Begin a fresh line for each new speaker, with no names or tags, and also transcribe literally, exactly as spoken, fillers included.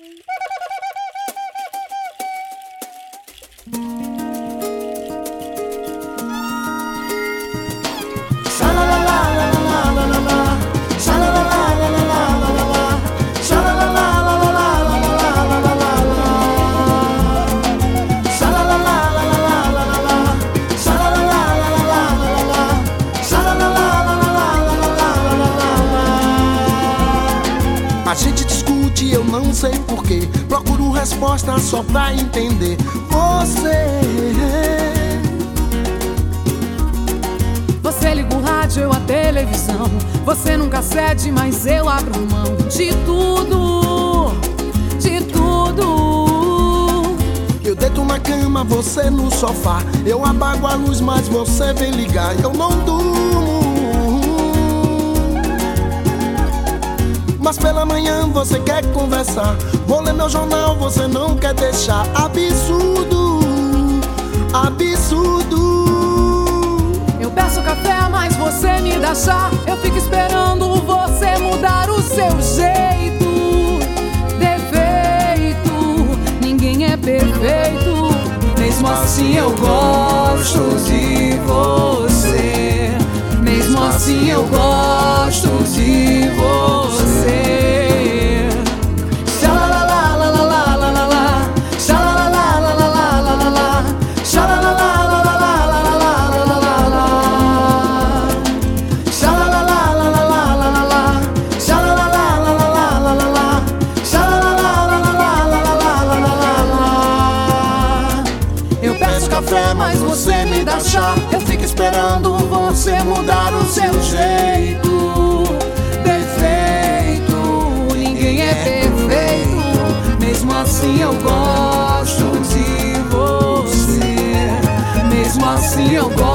A gente discute, eu não sei porquê. Procuro resposta só pra entender você.
Você liga o rádio, eu a televisão. Você nunca cede, mas eu abro mão de tudo, de tudo.
Eu deito na cama, você no sofá. Eu apago a luz, mas você vem ligar. Eu não durmo, mas pela manhã você quer conversar. Vou ler meu jornal, você não quer deixar. Absurdo, absurdo.
Eu peço café, mas você me dá chá. Eu fico esperando você mudar o seu jeito. Defeito, ninguém é perfeito. Mesmo assim eu gosto de você. Mesmo assim eu gosto de você. Eu peço café, mas você me dá chá. Eu fico esperando você mudar o seu jeito. Defeito, ninguém é perfeito. Mesmo assim eu gosto de você. Mesmo assim eu gosto